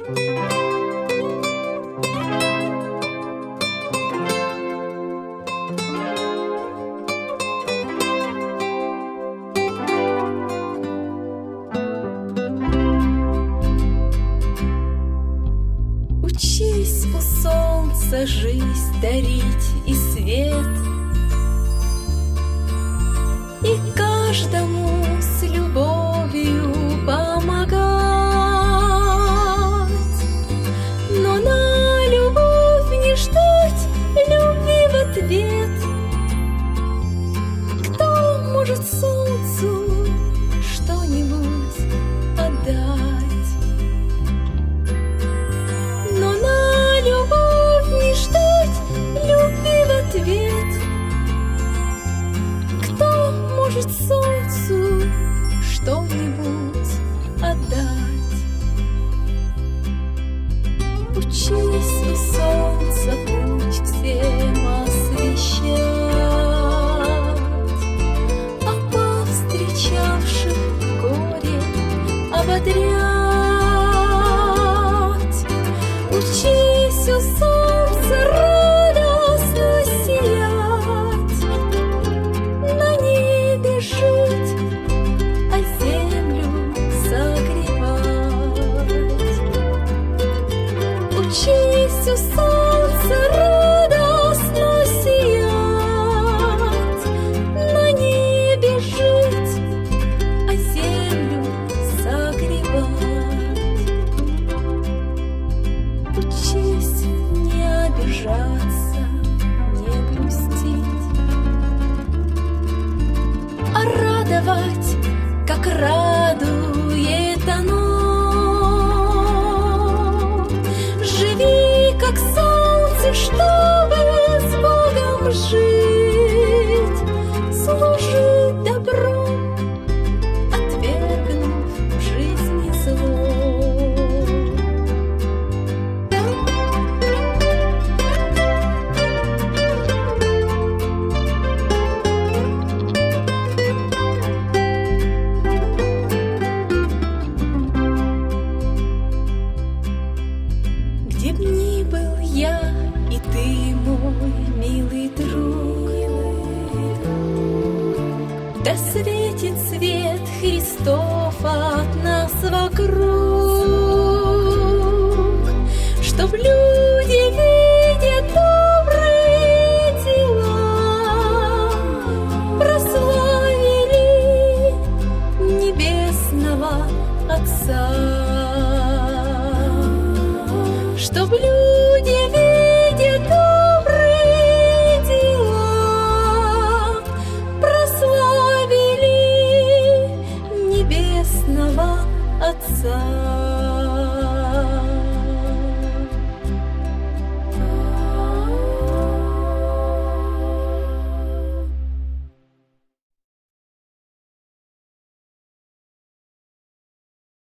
Учись у солнца жизнь дарить и свет, и каждому с любовью помогать. Но на любовь не ждать любви в ответ. Кто может солнцу что-нибудь отдать? Но на любовь не ждать любви в ответ. Кто может солнцу что-нибудь отдать? Учись у солнца путь всем освещать, а повстречавших горе ободрять. Учись у солнца радостно сиять, на небе жить, а землю согревать. Учись у солнца радостно сиять, на небе жить, а землю согревать. Учись не обижаться, не грустить, а радовать, как радует оно. Живи, как солнце, чтобы с Богом жить, служи добром, отвергнув в жизни зло. Где б ни был я и ты, мой милый друг, да светит свет Христов от нас вокруг, чтоб люди, видя добрые дела, прославили небесного Отца. Чтоб люди, видя добрые дела, прославили небесного Отца.